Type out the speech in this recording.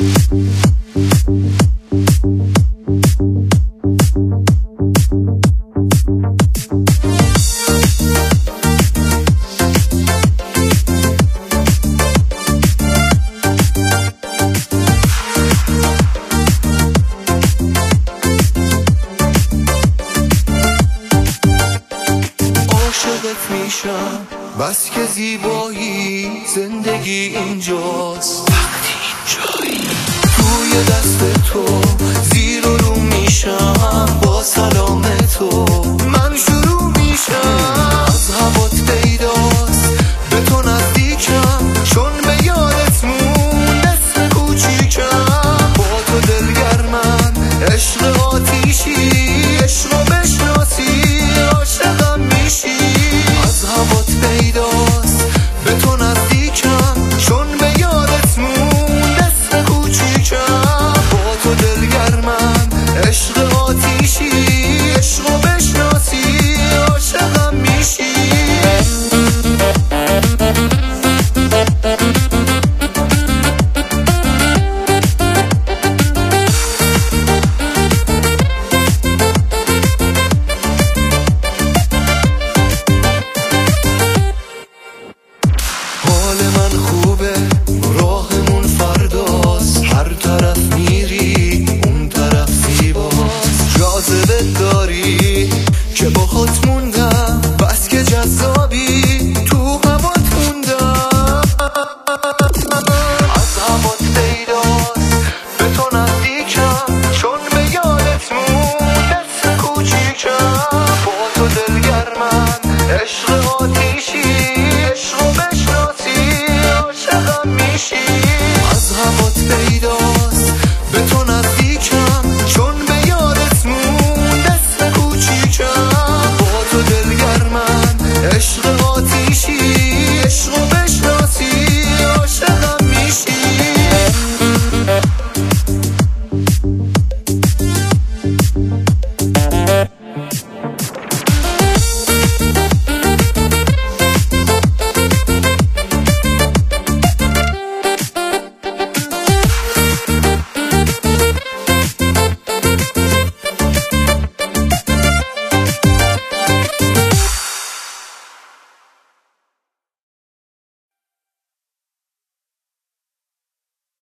میشم بس که زیبایی زندگی اینجاست. وقتی اینجایی توی دست تو زیر و رو میشم، با سلام تو من شروع میشم. از هوات پیداست به تو نزدیکم، چون به یادت مون اسم کوچیکم. با تو دلگرمم عشق آتیشی، عشق رو بشناسی عاشقم میشی. از هوات پیداست به تو نزدیکم، چون به یادت مون اسم کوچیکم. با تو دلگرمم عشق آتیشی، عشق رو بشناسی عاشقم میشی. حال من خوبه، راهمون فرداست. هر طرف میری اون طرف زیباست. جاذبه داری که با خود موندم، بس که جذابی تو هوات موندم. از هوات پیداست به تو نزدیکم، چون به یادت مون اسم کوچیکم. با تو دلگرمم عشق آتیشی، عشق رو بشناسی عاشقم میشی. از هوات پیداست به تو نزدیکم، چون به یادت مون اسم کوچیکم. با تو دلگرمم عشق آتیشی، عشق رو بشناسی عاشقم میشی.